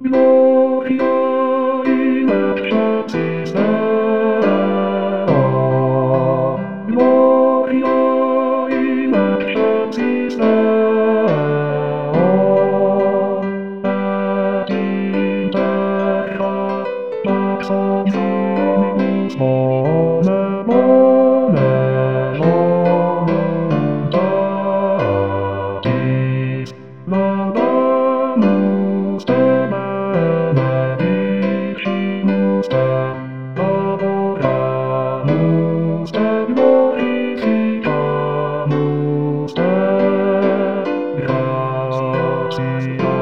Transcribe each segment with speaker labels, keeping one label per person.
Speaker 1: Gloria in excelsis Deo. Gloria in excelsis Deo. Et in terra pax omnibus bone, bone voluntatis. Laudamus te benedicimus te, adoramus te, glorificamus te, gratias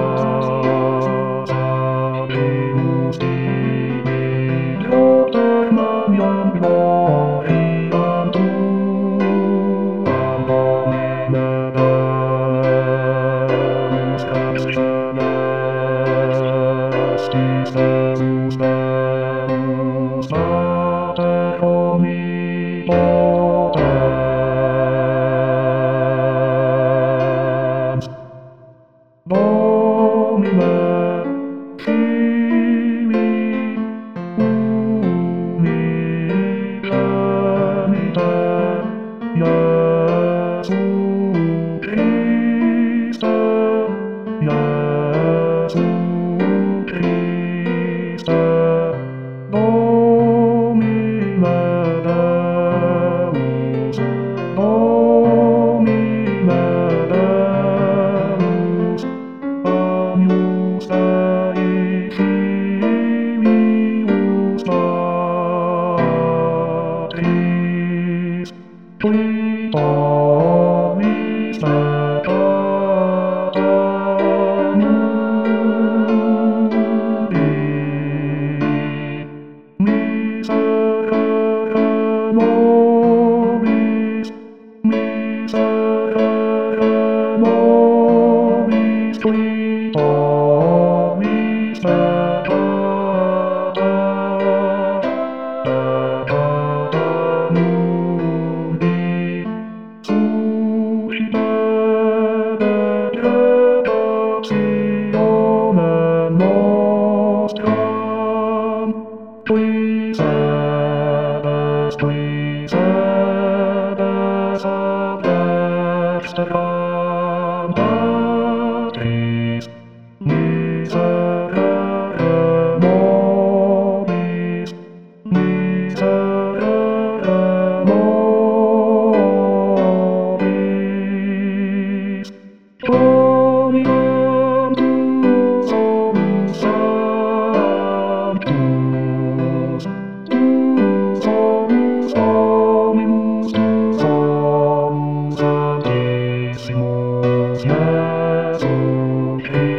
Speaker 1: habemus tibi, Pater Mariam gloriam tuam, Domine Deus ex celestis, Deus Deus Mater omnipotens. Domine Fili unigenite Iesu Christe, Iesu Christe, Domine Deus, Domine Deus, Agnus Dei Filius Patris, qui omnis peccata mundi, miserere nobis, miserere nobis, qui omnis peccata mundi, suscitete tentationem nostram, qui sedes ad dexteram Patris, miserere nobis, miserere nobis. Dominem tuum sanctus, tuus omnibus, tuus santissimus Iesus Christus.